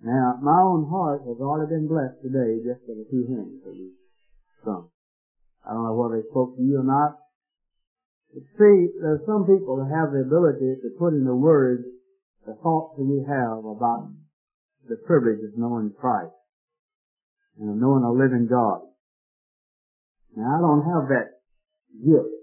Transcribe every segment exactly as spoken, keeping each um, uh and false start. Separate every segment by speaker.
Speaker 1: Now, my own heart has already been blessed today just for the two hymns that we sung. I don't know whether they spoke to you or not. But see, there's some people that have the ability to put into words the thoughts that we have about the privilege of knowing Christ and of knowing a living God. Now, I don't have that gift,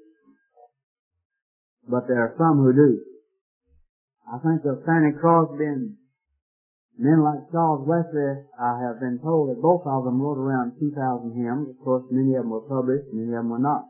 Speaker 1: but there are some who do. I think of Fanny Crosby and men like Charles Wesley. I have been told that both of them wrote around two thousand hymns. Of course, many of them were published, many of them were not.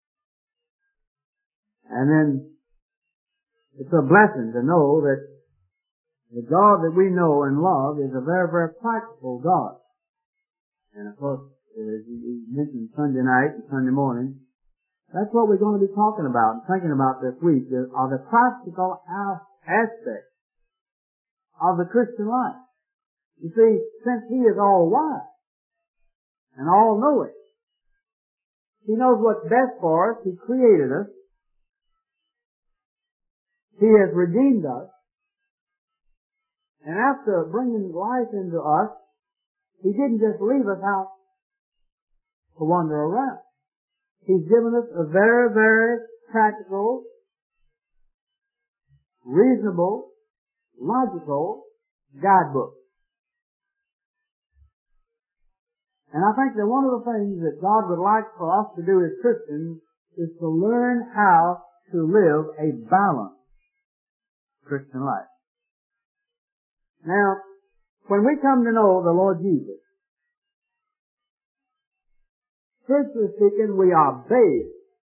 Speaker 1: And then, it's a blessing to know that the God that we know and love is a very, very practical God. And of course, as you mentioned Sunday night and Sunday morning, that's what we're going to be talking about and thinking about this week, are the practical aspects of the Christian life. You see, since He is all wise and all knowing, He knows what's best for us. He created us. He has redeemed us. And after bringing life into us, He didn't just leave us out to wander around. He's given us a very, very practical, reasonable, logical guidebook. And I think that one of the things that God would like for us to do as Christians is to learn how to live a balanced Christian life. Now, when we come to know the Lord Jesus, spiritually speaking, we are babes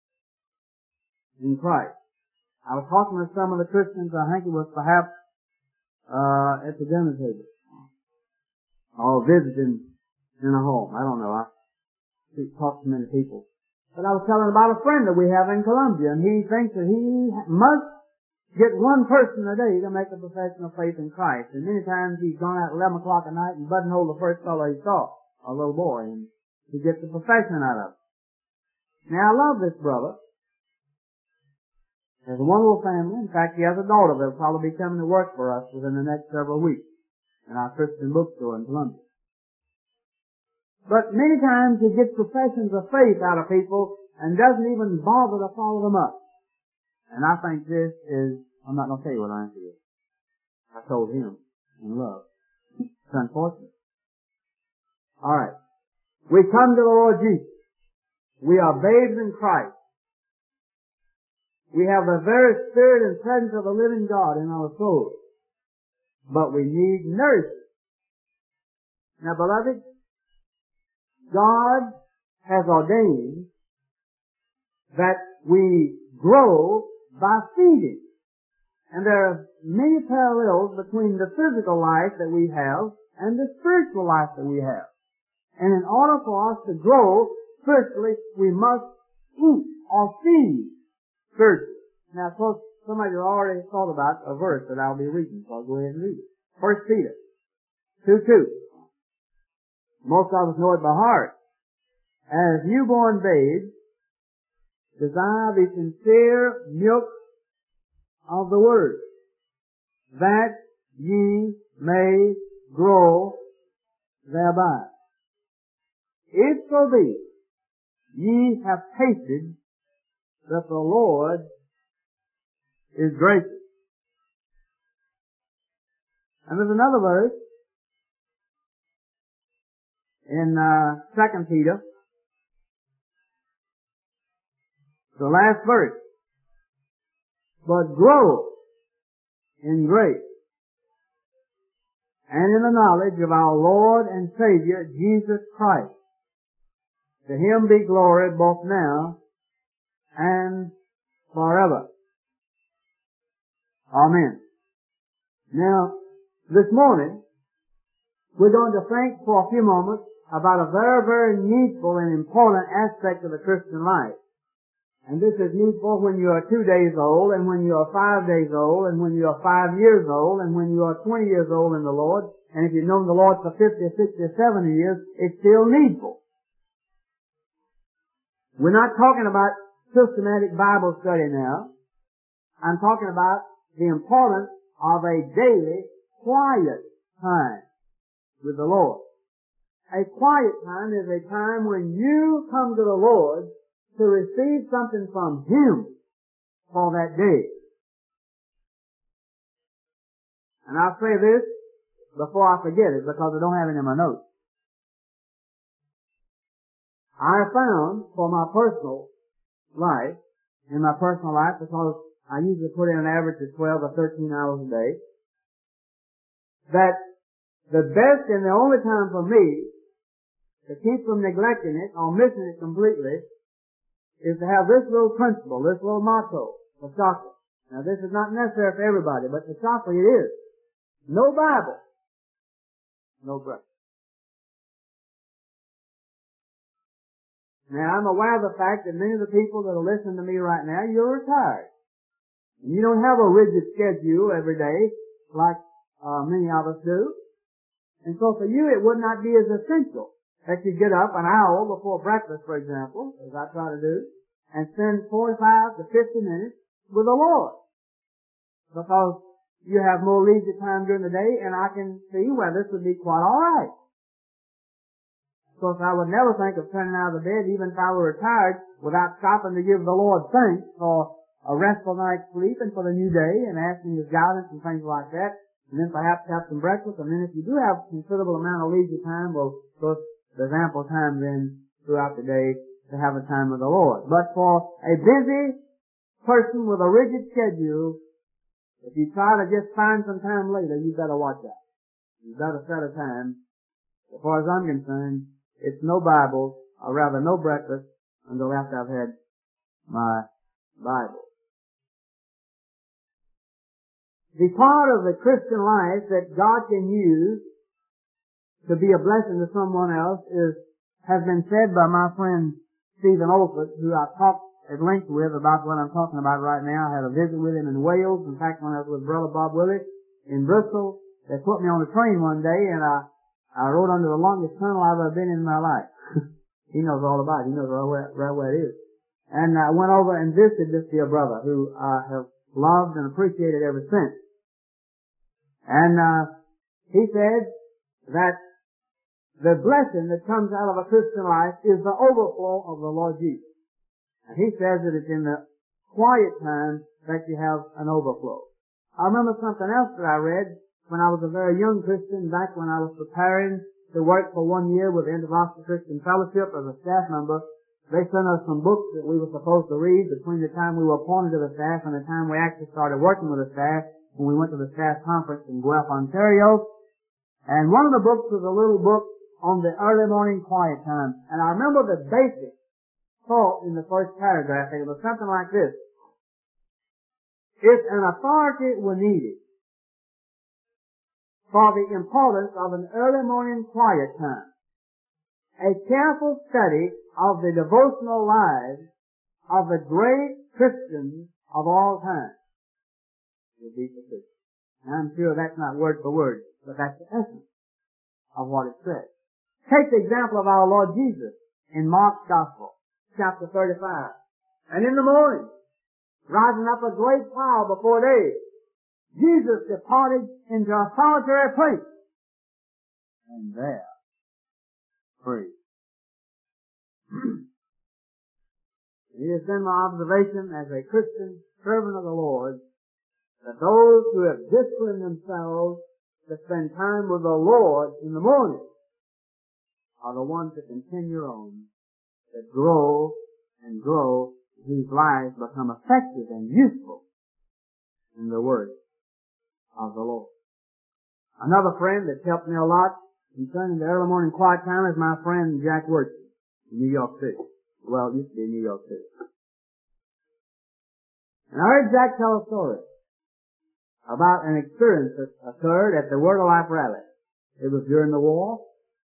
Speaker 1: in Christ. I was talking to some of the Christians, I think it was perhaps uh at the dinner table, or visiting in a home. I don't know. I talk to many people. But I was telling about a friend that we have in Colombia, and he thinks that he must get one person a day to make a profession of faith in Christ. And many times he's gone out at eleven o'clock at night and buttonholed the first fellow he saw, a little boy, and he gets the profession out of it. Now, I love this brother. He has a wonderful family. In fact, he has a daughter that will probably be coming to work for us within the next several weeks in our Christian bookstore in Columbia. But many times he gets professions of faith out of people and doesn't even bother to follow them up. And I think this is, I'm not going to tell you what I answer is. I told him in love. It's unfortunate. Alright. We come to the Lord Jesus. We are babes in Christ. We have the very spirit and presence of the living God in our souls. But we need nourishment. Now, beloved, God has ordained that we grow by feeding. And there are many parallels between the physical life that we have and the spiritual life that we have. And in order for us to grow spiritually, we must eat or feed spiritually. Now, of course, somebody already thought about a verse that I'll be reading, so I'll go ahead and read it. First Peter two two. Most of us know it by heart. As newborn babes, desire the sincere milk of the Word, that ye may grow thereby. If so be, ye have tasted that the Lord is gracious. And there's another verse in uh, Second Peter, the last verse. But grow in grace and in the knowledge of our Lord and Savior, Jesus Christ. To Him be glory both now and forever. Amen. Now, this morning, we're going to think for a few moments about a very, very needful and important aspect of the Christian life. And this is needful when you are two days old, and when you are five days old, and when you are five years old, and when you are twenty years old in the Lord. And if you've known the Lord for fifty, sixty, seventy years, it's still needful. We're not talking about systematic Bible study now. I'm talking about the importance of a daily quiet time with the Lord. A quiet time is a time when you come to the Lord to receive something from Him for that day. And I'll say this before I forget it because I don't have it in my notes. I found for my personal life, in my personal life, because I usually put in an average of twelve or thirteen hours a day, that the best and the only time for me to keep from neglecting it or missing it completely is to have this little principle, this little motto for chocolate. Now this is not necessary for everybody, but for chocolate it is. No Bible, no breakfast. Now I'm aware of the fact that many of the people that are listening to me right now, you're retired. And you don't have a rigid schedule every day like uh, many of us do. And so for you it would not be as essential that you get up an hour before breakfast, for example, as I try to do, and spend forty-five to fifty minutes with the Lord. Because you have more leisure time during the day, and I can see where this would be quite alright. Of course, I would never think of turning out of the bed, even if I were retired, without stopping to give the Lord thanks for a restful night's sleep and for the new day, and asking His guidance and things like that, and then perhaps have some breakfast, and then if you do have a considerable amount of leisure time, well, of course, there's ample time then throughout the day to have a time with the Lord. But for a busy person with a rigid schedule, if you try to just find some time later, you better watch out. You better set a time. As far as I'm concerned, it's no Bible, or rather no breakfast, until after I've had my Bible. The part of the Christian life that God can use to be a blessing to someone else is, has been said by my friend Stephen Olford, who I talked at length with about what I'm talking about right now. I had a visit with him in Wales. In fact, when I was with Brother Bob Willis in Bristol, they put me on a train one day, and I I rode under the longest tunnel I've ever been in my life. He knows all about it. He knows right where, right where it is. And I went over and visited this dear brother, who I have loved and appreciated ever since. And uh he said that the blessing that comes out of a Christian life is the overflow of the Lord Jesus. And he says that it's in the quiet time that you have an overflow. I remember something else that I read when I was a very young Christian, back when I was preparing to work for one year with the Interlocal Christian Fellowship as a staff member. They sent us some books that we were supposed to read between the time we were appointed to the staff and the time we actually started working with the staff, when we went to the staff conference in Guelph, Ontario. And one of the books was a little book on the early morning quiet time. And I remember the basic thought in the first paragraph. It was something like this. If an authority were needed for the importance of an early morning quiet time, a careful study of the devotional lives of the great Christians of all time would be sufficient. And I'm sure that's not word for word, but that's the essence of what it says. Take the example of our Lord Jesus in Mark's Gospel, chapter thirty-five. And in the morning, rising up a great cloud before day, Jesus departed into a solitary place, and there prayed. It has been my observation as a Christian servant of the Lord that those who have disciplined themselves to spend time with the Lord in the morning are the ones that continue on, that grow and grow, whose lives become effective and useful in the Word of the Lord. Another friend that's helped me a lot concerning the early morning quiet time is my friend Jack Wurtzel in New York City. Well, it used to be in New York City. And I heard Jack tell a story about an experience that occurred at the Word of Life rally. It was during the war.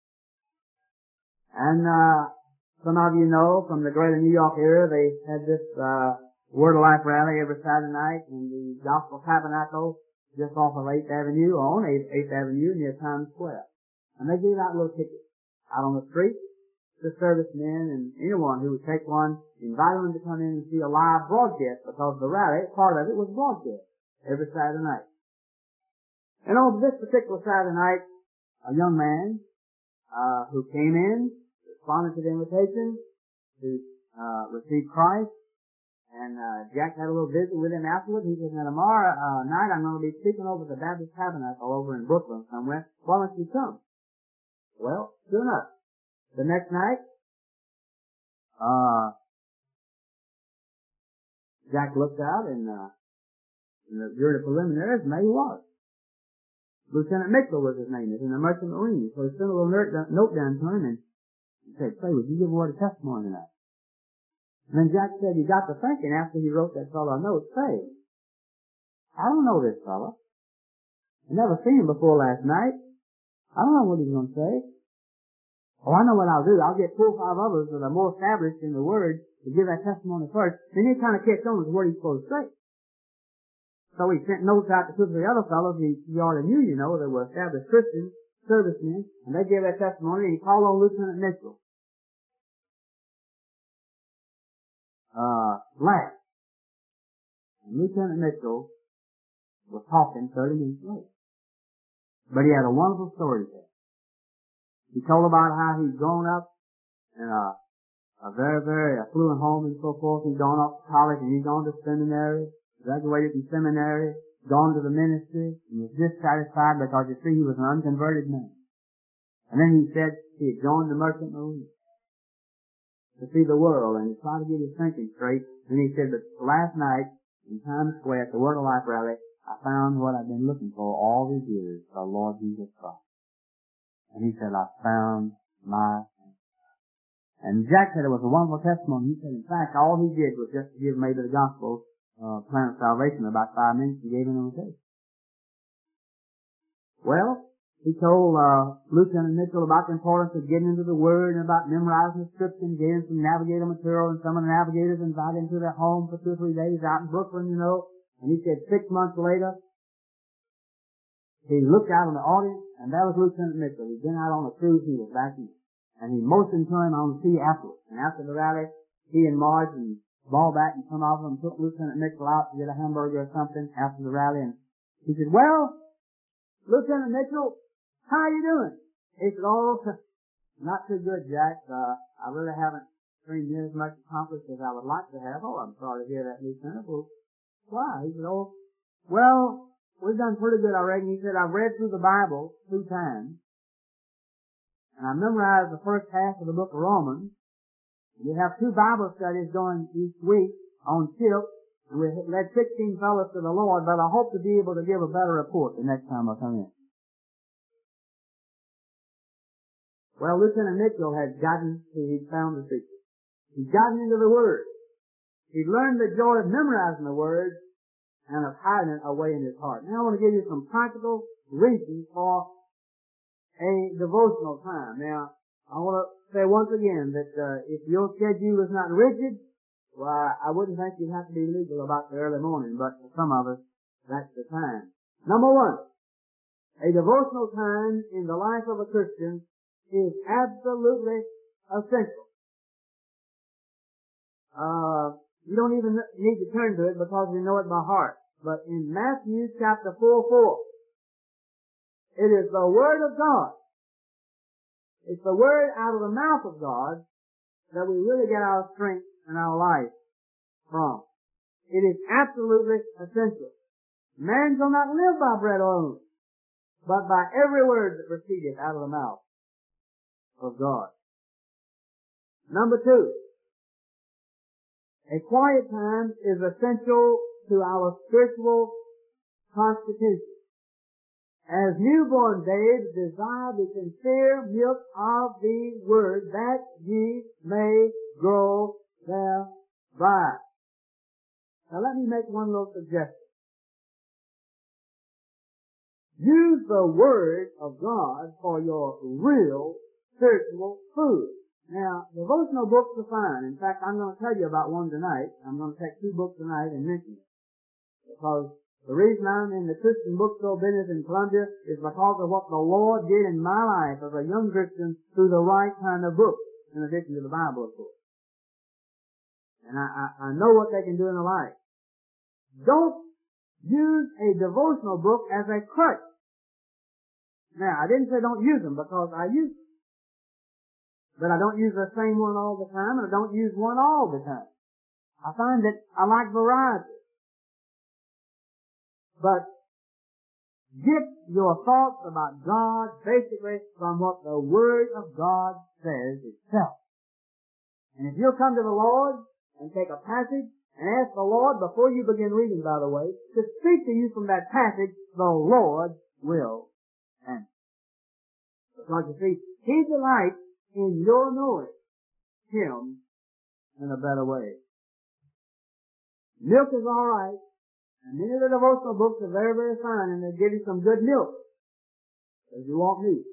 Speaker 1: And uh some of you know from the greater New York area, they had this uh Word of Life rally every Saturday night in the Gospel Tabernacle just off of eighth Avenue, on eighth Avenue near Times Square. And they gave out little tickets out on the street to servicemen and anyone who would take one, invite them to come in and see a live broadcast, because the rally, part of it was broadcast every Saturday night. And on this particular Saturday night, a young man uh, who came in, responded to the invitation to uh, receive Christ, and uh, Jack had a little visit with him afterwards. He said, now tomorrow uh, night I'm going to be speaking over at the Baptist Tabernacle over in Brooklyn somewhere. Why don't you come? Well, sure enough. The next night, uh, Jack looked out and, uh, and the, during the preliminaries, and there he was. Lieutenant Mitchell was his name. He's in the Merchant Marine. So he sent a little note down to him and he said, say, would you give a word of testimony tonight? And then Jack said, he got to thinking after he wrote that fellow a note, say, I don't know this fellow. I never seen him before last night. I don't know what he's going to say. Oh, I know what I'll do. I'll get four or five others that are more established in the Word to give that testimony first. Then he kind of catch on with what he's supposed to say. So he sent notes out to two or three other fellows he, he already knew, you know, that were established Christians, servicemen, and they gave that testimony, and he called on Lieutenant Mitchell. Uh, last. And Lieutenant Mitchell was talking thirty minutes later. But he had a wonderful story to tell. He told about how he'd grown up in a, a very, very affluent home and so forth. He'd gone off to college and he'd gone to seminary, graduated from seminary, gone to the ministry, and was dissatisfied because, you see, he was an unconverted man. And then he said he had joined the Merchant Marine to see the world and to try to get his thinking straight. And he said, but last night in Times Square at the Word of Life rally, I found what I've been looking for all these years, the Lord Jesus Christ. And he said, I found my... And Jack said it was a wonderful testimony. He said, in fact, all he did was just to give maybe the gospel uh, plan of salvation in about five minutes and gave him an invitation. Well, he told uh, Lieutenant Mitchell about the importance of getting into the Word and about memorizing the Scripture and getting some navigator material, and some of the navigators invited him to their home for two or three days out in Brooklyn, you know. And he said six months later, he looked out on the audience, and that was Lieutenant Mitchell. He'd been out on a cruise, he was back in. And he motioned to him on the sea afterwards. And after the rally, he and Marge and Ballback and some of them took Lieutenant Mitchell out to get a hamburger or something after the rally. And he said, well, Lieutenant Mitchell, how are you doing? He said, oh, not too good, Jack. Uh, I really haven't seen near as much accomplished as I would like to have. Oh, I'm sorry to hear that, Lieutenant. Well, why? He said, oh, well, we've done pretty good, I reckon. He said, I've read through the Bible two times, and I memorized the first half of the book of Romans. We have two Bible studies going each week on tilt, and we led sixteen fellows to the Lord, but I hope to be able to give a better report the next time I come in. Well, Lieutenant Mitchell had gotten, he'd found the secret. He'd gotten into the Word. He'd learned the joy of memorizing the Word and of hiding it away in his heart. Now I want to give you some practical reasons for a devotional time. Now, I want to say once again that uh, if your schedule is not rigid, well, I wouldn't think you'd have to be legal about the early morning, but for some of us, that's the time. Number one, a devotional time in the life of a Christian is absolutely essential. Uh, you don't even need to turn to it because you know it by heart. But in Matthew chapter four four, it is the Word of God. It's the Word out of the mouth of God that we really get our strength and our life from. It is absolutely essential. Man shall not live by bread alone, but by every word that proceedeth out of the mouth of God. Number two, a quiet time is essential to our spiritual constitution. As newborn babes desire the sincere milk of the Word, that ye may grow thereby. Now let me make one little suggestion. Use the Word of God for your real spiritual food. Now, devotional books are fine. In fact, I'm going to tell you about one tonight. I'm going to take two books tonight and mention it. Because the reason I'm in the Christian bookstore business in Columbia is because of what the Lord did in my life as a young Christian through the right kind of books, in addition to the Bible, of course. And I, I, I know what they can do in the life. Don't use a devotional book as a crutch. Now, I didn't say don't use them because I use them. But I don't use the same one all the time, and I don't use one all the time. I find that I like variety. But get your thoughts about God basically from what the Word of God says itself. And if you'll come to the Lord and take a passage and ask the Lord, before you begin reading, by the way, to speak to you from that passage, the Lord will answer. Because you see, He delights in your knowing Him in a better way. Milk is all right, and many of the devotional books are very, very fine, and they give you some good milk, if you want meat.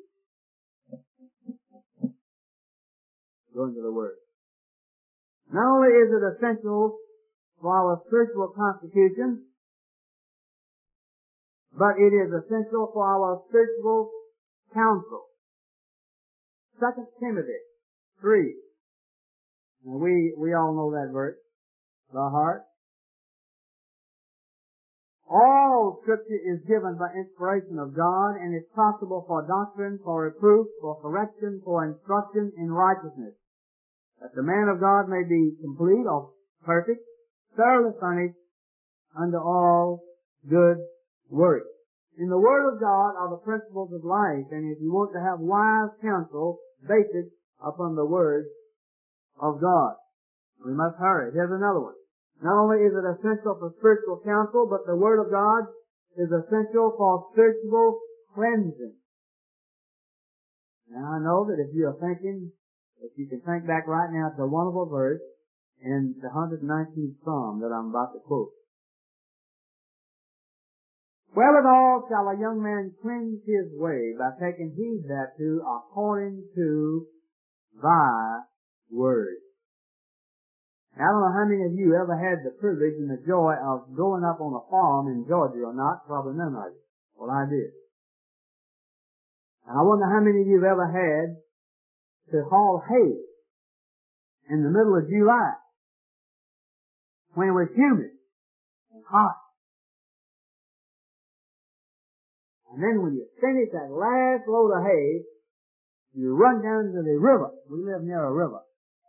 Speaker 1: Go into the Word. Not only is it essential for our spiritual constitution, but it is essential for our spiritual counsel. Second Timothy three. Now we, we all know that verse. The heart. All Scripture is given by inspiration of God and is profitable for doctrine, for reproof, for correction, for instruction in righteousness, that the man of God may be complete or perfect, thoroughly furnished unto all good works. In the Word of God are the principles of life, and if you want to have wise counsel, base it upon the Word of God. We must hurry. Here's another one. Not only is it essential for spiritual counsel, but the Word of God is essential for spiritual cleansing. Now I know that if you are thinking, if you can think back right now to a wonderful verse in the one hundred nineteenth Psalm that I'm about to quote. Wherewithal shall a young man cleanse his way, by taking heed thereto according to thy word. Now, I don't know how many of you ever had the privilege and the joy of growing up on a farm in Georgia or not. Probably none of you. Well, I did. And I wonder how many of you have ever had to haul hay in the middle of July when it was humid and hot. And then when you finish that last load of hay, you run down to the river. We live near a river.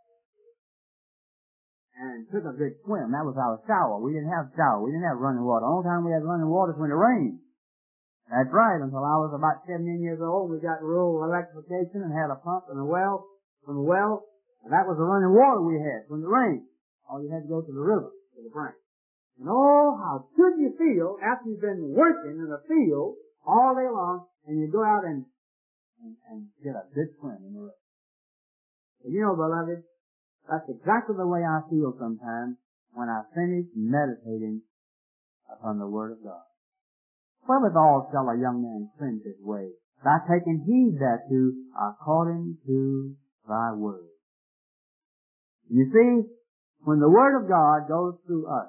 Speaker 1: And took a good swim. That was our shower. We didn't have shower. We didn't have running water. The only time we had running water is when it rained. That's right. Until I was about seventeen years old, we got rural electrification and had a pump and a well from the well. And that was the running water we had when it rained. All you had to go to the river, to the brink. And oh, how good you feel after you've been working in the field all day long, and you go out and, and, and get a good swim in the river. So, you know, beloved, that's exactly the way I feel sometimes when I finish meditating upon the Word of God. Wherewithal shall a young man cleanse his way, by taking heed thereto according to thy word. You see, when the Word of God goes through us,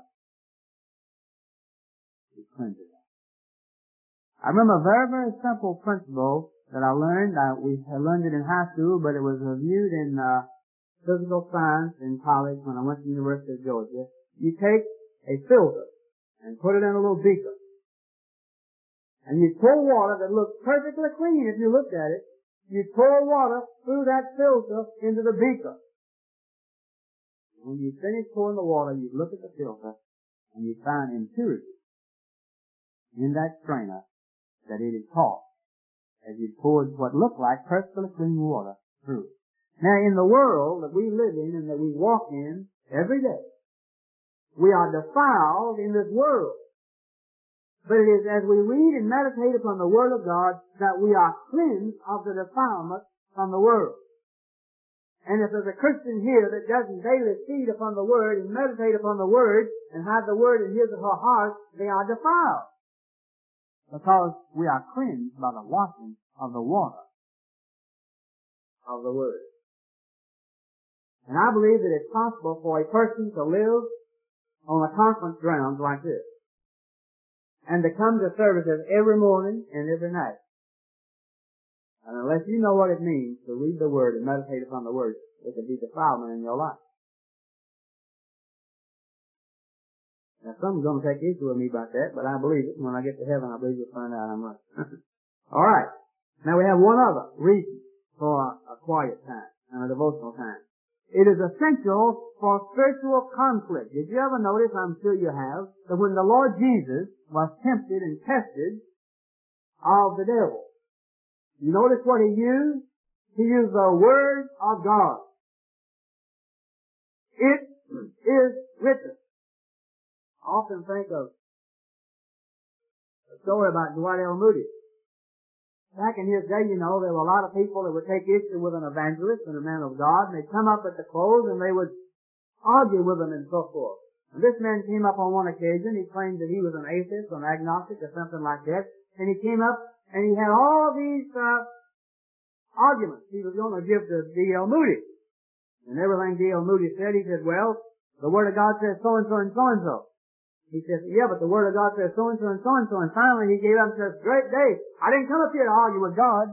Speaker 1: it cleanses us. I remember a very, very simple principle that I learned. I, we I learned it in high school, but it was reviewed in uh, physical science in college when I went to the University of Georgia. You take a filter and put it in a little beaker. And you pour water that looks perfectly clean if you looked at it. You pour water through that filter into the beaker. When you finish pouring the water, you look at the filter and you find impurity in that strainer that it is caught as you poured what looked like perfectly clean water through it. Now, in the world that we live in and that we walk in every day, we are defiled in this world. But it is as we read and meditate upon the Word of God that we are cleansed of the defilement from the world. And if there's a Christian here that doesn't daily feed upon the Word and meditate upon the Word and hide the Word in his or her heart, they are defiled. Because we are cleansed by the washing of the water of the Word. And I believe that it's possible for a person to live on a conference ground like this, and to come to services every morning and every night. And unless you know what it means to read the Word and meditate upon the Word, it could be defilement in your life. Now, someone's going to take issue with me about that, but I believe it. When I get to heaven, I believe you'll find out I'm right. All right. Now we have one other reason for a, a quiet time and a devotional time. It is essential for spiritual conflict. Did you ever notice, I'm sure you have, that when the Lord Jesus was tempted and tested of the devil, you notice what he used? He used the Word of God. It is written. I often think of a story about Dwight L. Moody. Back in his day, you know, there were a lot of people that would take issue with an evangelist and a man of God, and they'd come up at the close and they would argue with him and so forth. And this man came up on one occasion. He claimed that he was an atheist or an agnostic or something like that. And he came up and he had all these uh, arguments he was going to give to D L. Moody. And everything D L. Moody said, he said, well, the Word of God says so-and-so and so-and-so. He says, yeah, but the Word of God says so-and-so and so-and-so. And finally he gave up and says, great day. I didn't come up here to argue with God.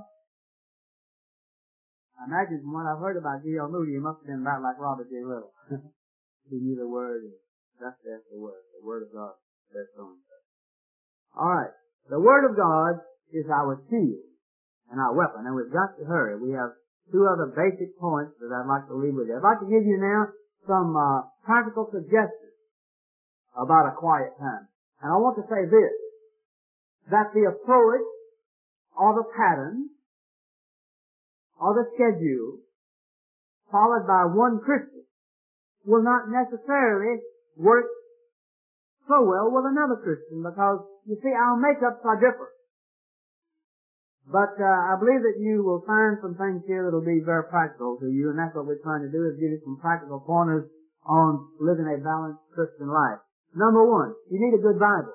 Speaker 1: I imagine from what I've heard about D L. Moody, he must have been about like Robert J. Little. He knew the Word, and that's, that's the Word. The Word of God says so-and-so. Alright. The Word of God is our shield and our weapon. And we've got to hurry. We have two other basic points that I'd like to leave with you. I'd like to give you now some uh, practical suggestions about a quiet time. And I want to say this, that the approach or the pattern or the schedule followed by one Christian will not necessarily work so well with another Christian, because, you see, our makeups are different. But uh, I believe that you will find some things here that will be very practical to you, and that's what we're trying to do, is give you some practical pointers on living a balanced Christian life. Number one, you need a good Bible.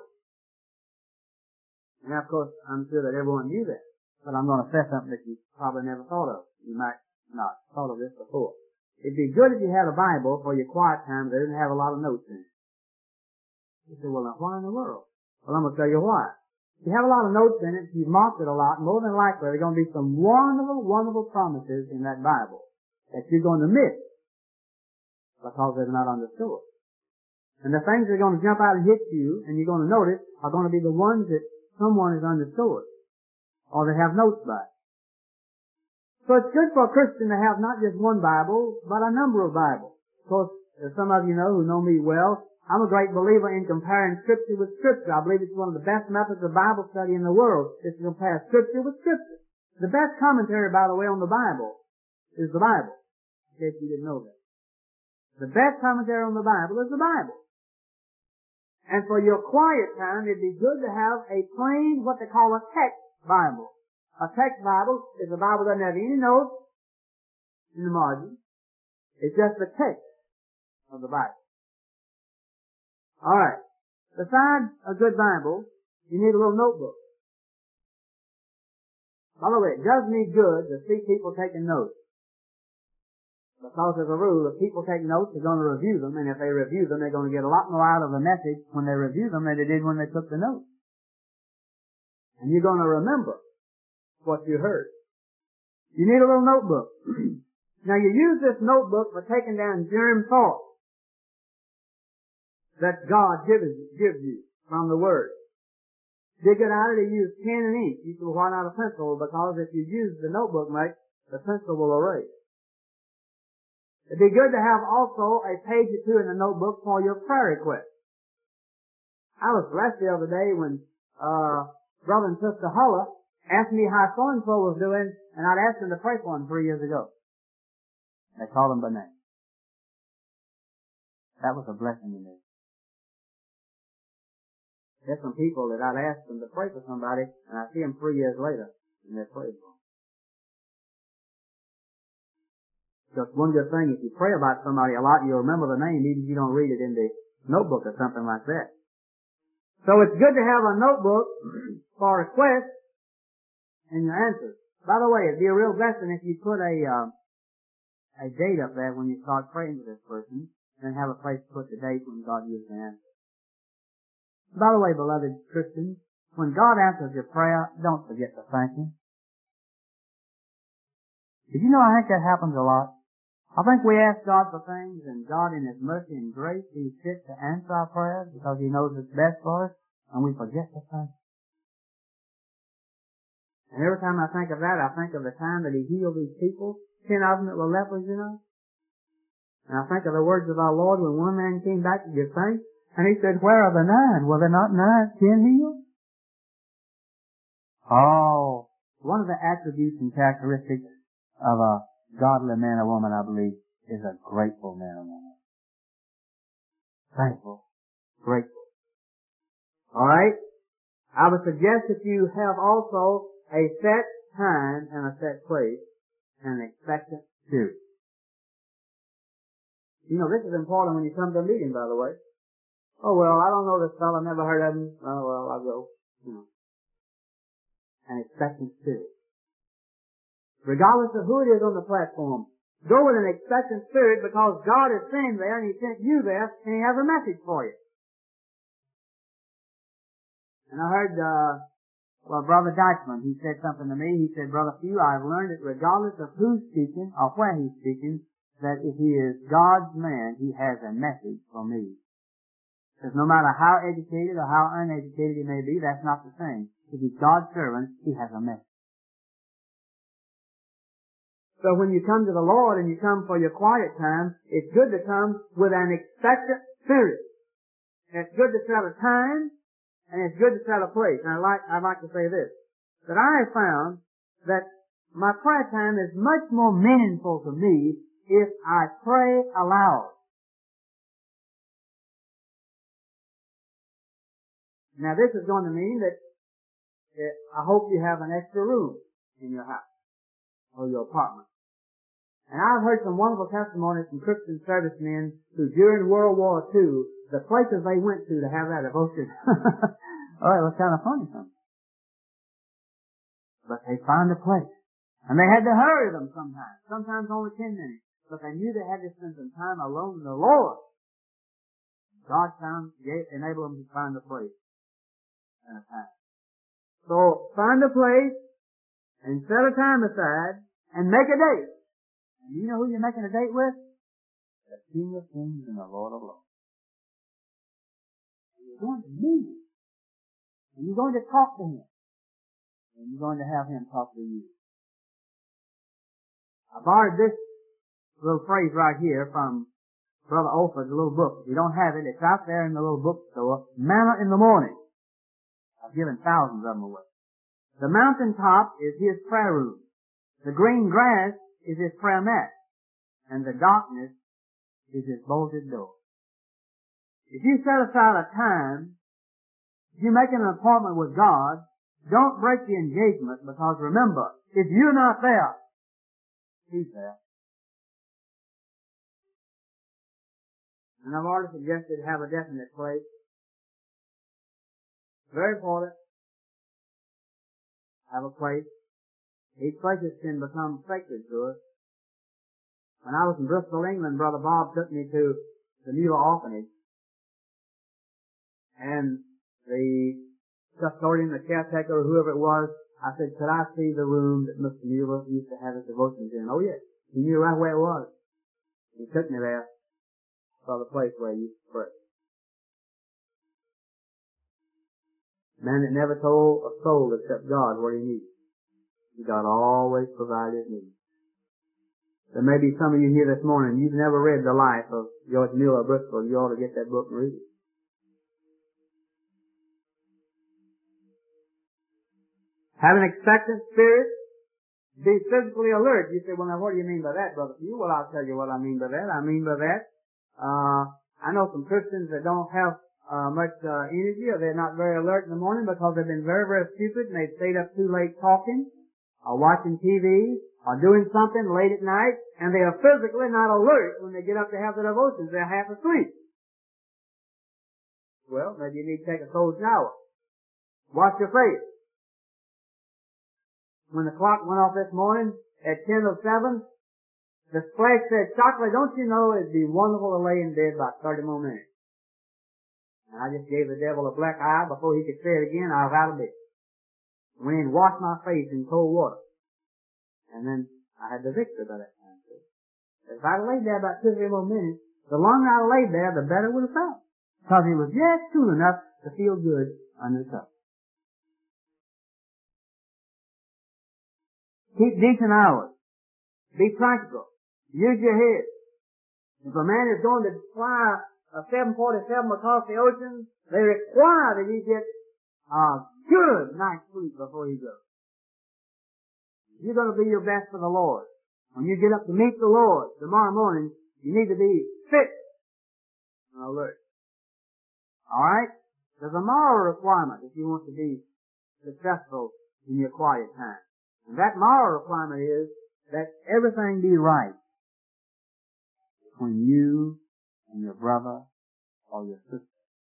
Speaker 1: And of course, I'm sure that everyone knew that. But I'm going to say something that you probably never thought of. You might not have thought of this before. It'd be good if you had a Bible for your quiet time that didn't have a lot of notes in it. You say, well, now, why in the world? Well, I'm going to tell you why. If you have a lot of notes in it, if you've marked it a lot, more than likely there are going to be some wonderful, wonderful promises in that Bible that you're going to miss because they're not understood. And the things that are going to jump out and hit you, and you're going to notice, are going to be the ones that someone has understood, or they have notes by. So it's good for a Christian to have not just one Bible, but a number of Bibles. Of course, as some of you know who know me well, I'm a great believer in comparing Scripture with Scripture. I believe it's one of the best methods of Bible study in the world, is to compare Scripture with Scripture. The best commentary, by the way, on the Bible is the Bible, in case you didn't know that. The best commentary on the Bible is the Bible. And for your quiet time, it'd be good to have a plain, what they call a text Bible. A text Bible is a Bible that doesn't have any notes in the margin. It's just the text of the Bible. Alright. Besides a good Bible, you need a little notebook. By the way, it does me good to see people taking notes. Because as a rule, if people take notes, they're going to review them, and if they review them, they're going to get a lot more out of the message when they review them than they did when they took the notes. And you're going to remember what you heard. You need a little notebook. Now you use this notebook for taking down germ thoughts that God gives, gives you from the Word. Dig it out, to use pen and ink. You can why not a pencil, because if you use the notebook much, the pencil will erase. It'd be good to have also a page or two in the notebook for your prayer requests. I was blessed the other day when uh Brother and Sister Huller asked me how so-and-so was doing, and I'd asked them to pray for him three years ago. They called him by name. That was a blessing to me. There's some people that I'd asked them to pray for somebody, and I see them three years later, and they're praying for them. Just one good thing, if you pray about somebody a lot, you'll remember the name, even if you don't read it in the notebook or something like that. So it's good to have a notebook for requests and your answers. By the way, it'd be a real blessing if you put a uh, a date up there when you start praying for this person, and have a place to put the date when God gives the answer. By the way, beloved Christians, when God answers your prayer, don't forget to thank Him. Did you know I think that happens a lot? I think we ask God for things, and God in His mercy and grace sees fit to answer our prayers because He knows it's best for us, and we forget to thank Him. And every time I think of that, I think of the time that He healed these people, ten of them that were lepers, you know. And I think of the words of our Lord when one man came back to give thanks, and He said, where are the nine? Were there not nine, ten healed? Oh, one of the attributes and characteristics of a godly man or woman, I believe, is a grateful man or woman. Thankful. Grateful. Alright? I would suggest that you have also a set time and a set place and an expectant spirit. You know, this is important when you come to a meeting, by the way. Oh, well, I don't know this fellow, never heard of him. Oh, well, I'll go. You know. An expectant spirit. Regardless of who it is on the platform, go with an expectant spirit because God is sitting there and He sent you there and He has a message for you. And I heard, uh, well, Brother Deichmann, he said something to me. He said, Brother Few, I've learned that regardless of who's speaking or where he's speaking, that if he is God's man, he has a message for me. Because no matter how educated or how uneducated he may be, that's not the thing. If he's God's servant, he has a message. So when you come to the Lord and you come for your quiet time, it's good to come with an expectant spirit. It's good to set a time, and it's good to set a place. And I'd like, I'd like to say this, that I have found that my prayer time is much more meaningful to me if I pray aloud. Now this is going to mean that I hope you have an extra room in your house or your apartment. And I've heard some wonderful testimonies from Christian servicemen who during World War Two, the places they went to to have that devotion. Oh, it was kind of funny sometimes. But they found a place. And they had to hurry them sometimes. Sometimes only ten minutes. But they knew they had to spend some time alone with the Lord. God found, gave, enabled them to find a place and a time. So, find a place and set a time aside and make a date. And you know who you're making a date with? The King of Kings and the Lord of Lords. And you're going to meet Him. And you're going to talk to Him. And you're going to have Him talk to you. I borrowed this little phrase right here from Brother Olford's little book. If you don't have it, it's out there in the little bookstore. Manna in the Morning. I've given thousands of them away. The mountaintop is His prayer room. The green grass is His prayer mat. And the darkness is His bolted door. If you set aside a time, if you make an appointment with God, don't break the engagement because remember, if you're not there, He's there. And I've already suggested have a definite place. Very important. Have a place. These places can become sacred to us. When I was in Bristol, England, Brother Bob took me to the Mueller Orphanage. And the custodian, the caretaker, or whoever it was, I said, could I see the room that Mister Mueller used to have his devotions in? Oh, yes. He knew right where it was. He took me there for the place where he used to pray. Man that never told a soul except God what he needed. God always provided his needs. There may be some of you here this morning, you've never read the life of George Mueller Bristol. You ought to get that book and read it. Have an expectant spirit. Be physically alert. You say, well, now what do you mean by that, Brother Few? Well, I'll tell you what I mean by that. I mean by that, uh, I know some Christians that don't have uh, much uh, energy, or they're not very alert in the morning because they've been very, very stupid and they've stayed up too late talking, or watching T V, or doing something late at night, and they are physically not alert when they get up to have their devotions. They're half asleep. Well, maybe you need to take a cold shower. Wash your face. When the clock went off this morning at ten oh seven, the flash said, Shockley, don't you know it'd be wonderful to lay in bed about thirty more minutes? And I just gave the devil a black eye. Before he could say it again, I was out of bed. Went in and washed my face in cold water. And then I had the victory by that time. If I'd laid there about two or three more minutes, the longer I laid there, the better it would have felt. Because it was just cool enough to feel good under the cover. Keep decent hours. Be practical. Use your head. If a man is going to fly a seven forty-seven across the ocean, they require that he get a good night's sleep before he goes. You're going to be your best for the Lord. When you get up to meet the Lord tomorrow morning, you need to be fit and alert. Alright? There's a moral requirement if you want to be successful in your quiet time. And that moral requirement is that everything be right between you and your brother or your sister.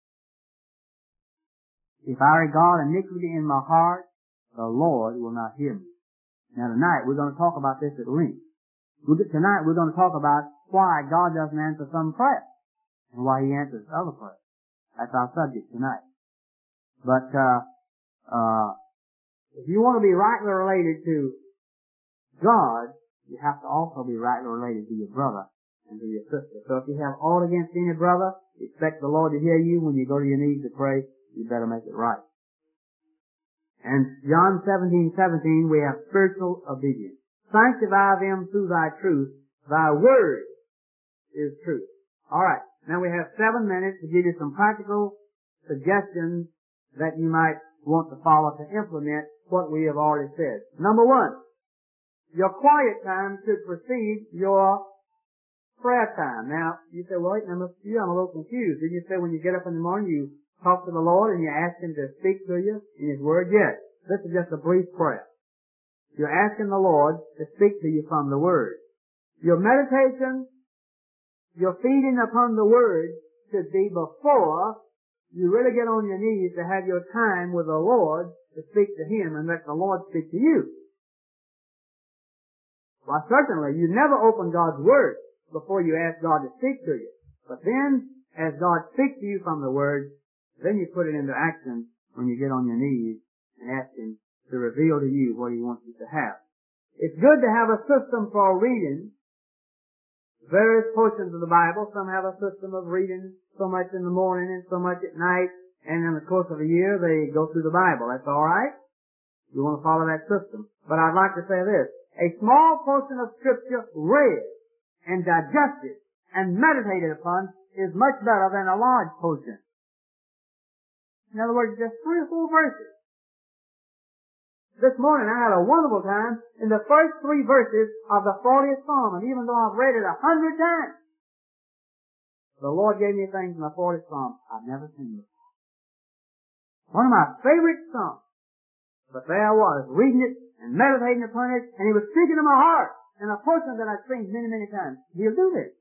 Speaker 1: If I regard iniquity in my heart, the Lord will not hear me. Now tonight we're going to talk about this at length. Tonight we're going to talk about why God doesn't answer some prayers and why He answers other prayers. That's our subject tonight. But uh, uh, if you want to be rightly related to God, you have to also be rightly related to your brother and to your sister. So if you have aught against any brother, expect the Lord to hear you when you go to your knees to pray. You better make it right. And John seventeen seventeen, we have spiritual obedience. Sanctify them through thy truth. Thy word is truth. Alright, now we have seven minutes to give you some practical suggestions that you might want to follow to implement what we have already said. Number one, your quiet time should precede your prayer time. Now, you say, well, wait, number few, I'm a little confused. Did you say when you get up in the morning you talk to the Lord and you ask Him to speak to you in His Word? Yes. This is just a brief prayer. You're asking the Lord to speak to you from the Word. Your meditation, your feeding upon the Word should be before you really get on your knees to have your time with the Lord to speak to Him and let the Lord speak to you. Well, certainly, you never open God's Word before you ask God to speak to you. But then, as God speaks to you from the Word, then you put it into action when you get on your knees and ask Him to reveal to you what He wants you to have. It's good to have a system for reading various portions of the Bible. Some have a system of reading so much in the morning and so much at night, and in the course of a year they go through the Bible. That's alright. You want to follow that system. But I'd like to say this. A small portion of Scripture read and digested and meditated upon is much better than a large portion. In other words, just three or four verses. This morning I had a wonderful time in the first three verses of the fortieth Psalm, and even though I've read it a hundred times, the Lord gave me things in the fortieth Psalm I've never seen before. One of my favorite Psalms. But there I was, reading it and meditating upon it, and He was speaking to my heart in a portion that I've seen many, many times. He'll do this.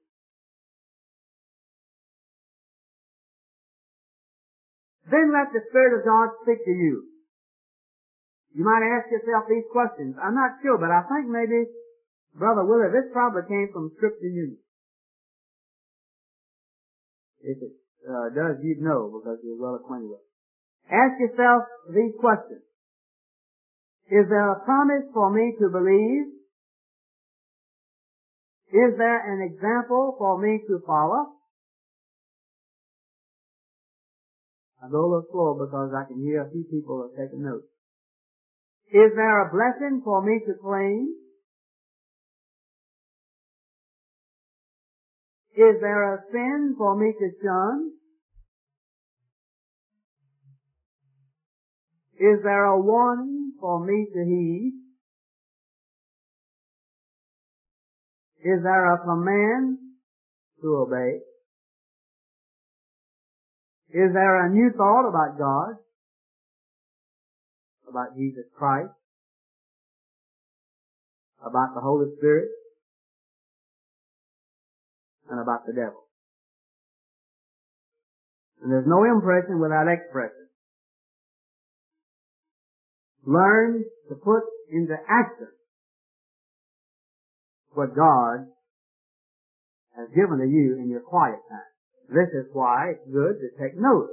Speaker 1: Then let the Spirit of God speak to you. You might ask yourself these questions. I'm not sure, but I think maybe, Brother Willard, this probably came from Scripture Union. If it uh, does, you'd know because you're well acquainted with it. Ask yourself these questions. Is there a promise for me to believe? Is there an example for me to follow? I go a little slow because I can hear a few people are taking notes. Is there a blessing for me to claim? Is there a sin for me to shun? Is there a warning for me to heed? Is there a command to obey? Is there a new thought about God? About Jesus Christ? About the Holy Spirit? And about the devil? And there's no impression without expression. Learn to put into action what God has given to you in your quiet time. This is why it's good to take notes.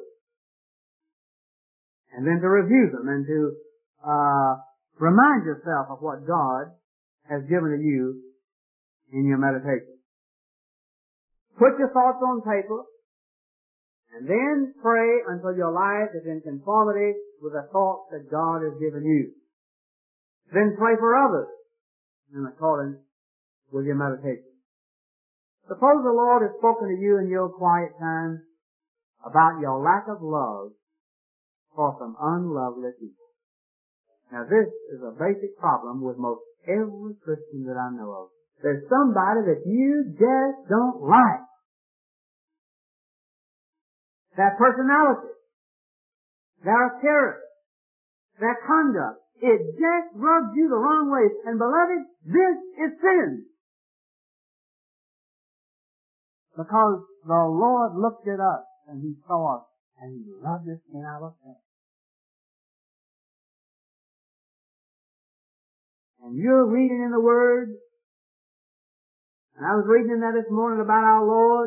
Speaker 1: And then to review them and to uh remind yourself of what God has given to you in your meditation. Put your thoughts on paper and then pray until your life is in conformity with the thoughts that God has given you. Then pray for others in accordance with your meditation. Suppose the Lord has spoken to you in your quiet time about your lack of love for some unlovely people. Now this is a basic problem with most every Christian that I know of. There's somebody that you just don't like. Their personality, their appearance, their conduct, it just rubs you the wrong way. And beloved, this is sin. Because the Lord looked at us and He saw us and He loved us in our sin. And you're reading in the Word, and I was reading in there this morning about our Lord,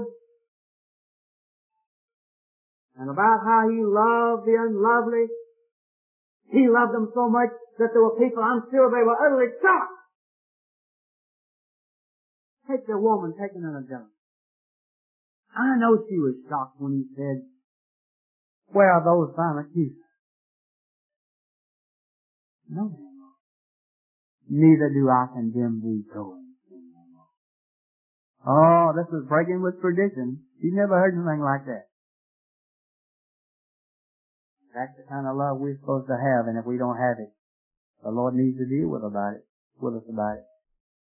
Speaker 1: and about how He loved the unlovely. He loved them so much that there were people, I'm sure they were utterly shocked. Take the woman taken in adultery. I know she was shocked when He said, where are those found accused? No, no, no. Neither do I condemn thee, go and sin no more. Oh, this is breaking with tradition. You've never heard anything like that. That's the kind of love we're supposed to have, and if we don't have it, the Lord needs to deal with about it, with us about it.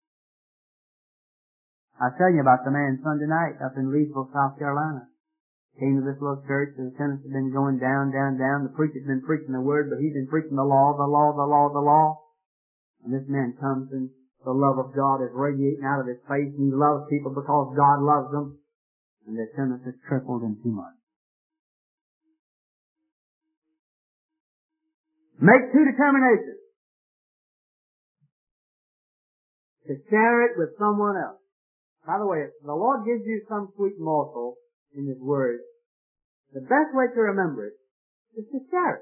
Speaker 1: I was telling you about the man Sunday night up in Leesville, South Carolina. Came to this little church, the attendance had been going down, down, down. The preacher's been preaching the Word, but he's been preaching the law, the law, the law, the law. And this man comes and the love of God is radiating out of his face, and he loves people because God loves them. And the attendance has tripled in two months. Make two determinations. To share it with someone else. By the way, if the Lord gives you some sweet morsel in His Word, the best way to remember it is to share it.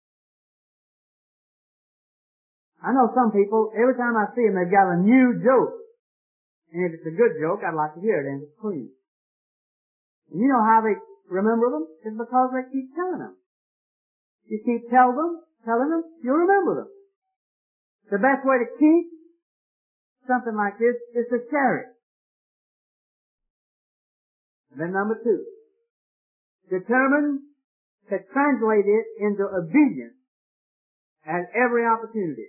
Speaker 1: I know some people, every time I see them, they've got a new joke. And if it's a good joke, I'd like to hear it, and it's clean. And you know how they remember them? It's because they keep telling them. You keep telling them, telling them, you'll remember them. The best way to keep something like this is to share it. And then number two, determine to translate it into obedience at every opportunity.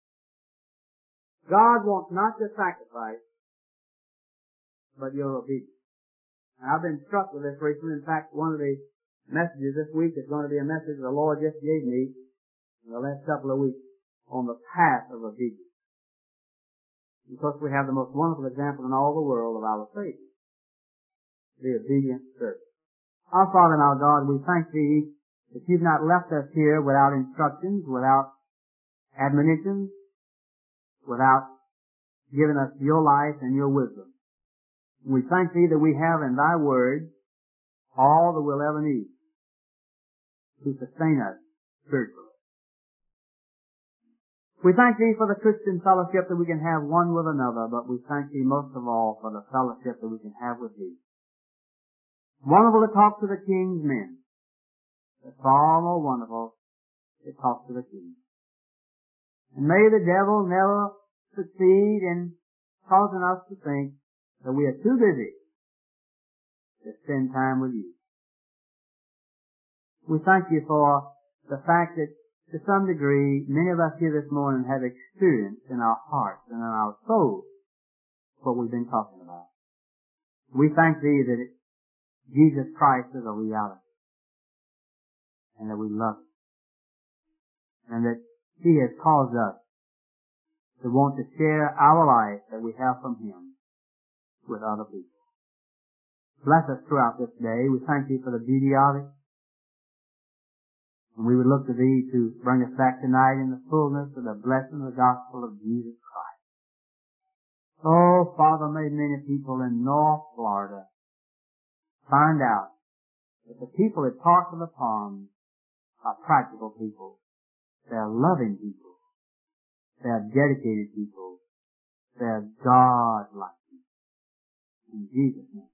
Speaker 1: God wants not your sacrifice, but your obedience. And I've been struck with this recently. In fact, one of the messages this week is going to be a message the Lord just gave me in the last couple of weeks on the path of obedience. Because we have the most wonderful example in all the world of our Savior, the obedient servant. Our Father and our God, we thank Thee that You've not left us here without instructions, without admonitions, without giving us Your life and Your wisdom. We thank Thee that we have in Thy Word all that we'll ever need to sustain us spiritually. We thank Thee for the Christian fellowship that we can have one with another, but we thank Thee most of all for the fellowship that we can have with Thee. Wonderful to talk to the King's men, but far more wonderful to talk to the King. And may the devil never succeed in causing us to think that we are too busy to spend time with You. We thank You for the fact that to some degree, many of us here this morning have experienced in our hearts and in our souls what we've been talking about. We thank Thee that it, Jesus Christ is a reality, and that we love Him, and that He has caused us to want to share our life that we have from Him with other people. Bless us throughout this day. We thank Thee for the beauty of it. And we would look to Thee to bring us back tonight in the fullness of the blessing of the gospel of Jesus Christ. Oh, Father, may many people in North Florida find out that the people that talk of the palms are practical people. They're loving people. They're dedicated people. They're God-like people. In Jesus' name.